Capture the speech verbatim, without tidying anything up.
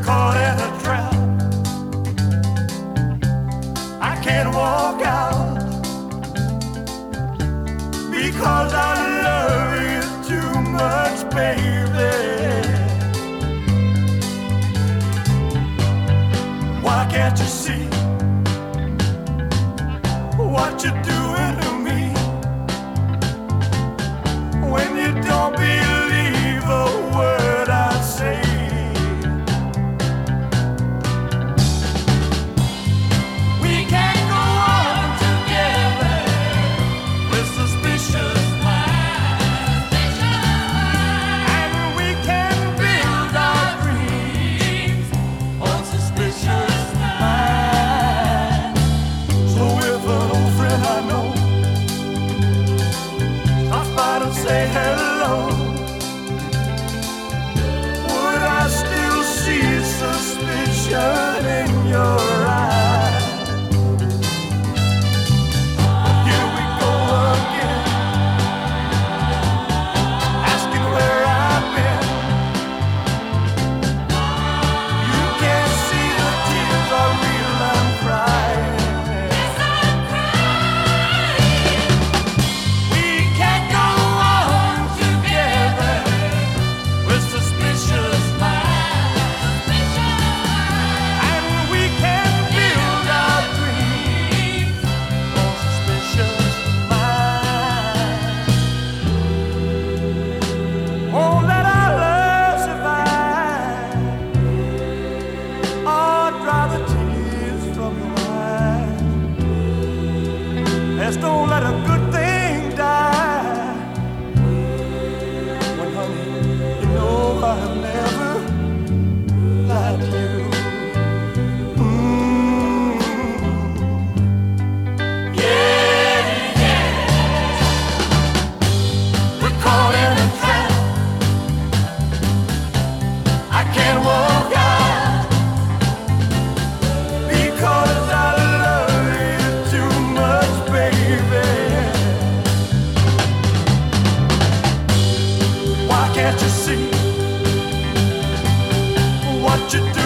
caught in a trap. I can't walk out because I love you too much, baby. Why can't you see what you're doing to me? When you don't believe a word I say, we can't go on together with suspicious minds, and we can build our dreams on suspicious minds. So if an old friend I know stops by to say hello, would I still see suspicion in your eyes? Here we go again, asking where I've been. You can't see the tears are real, I'm crying. We can't go on together with suspicious minds, and we can build our dreams on suspicious minds. Oh, let our love survive. Oh, dry the tears from your eyes. Let's don't let a good thing die. When, honey, you know I have never lied to you. Mm. Yeah, yeah. We're caught in a trap. I can't walk out because I love you too much, baby. Why can't you see what you do?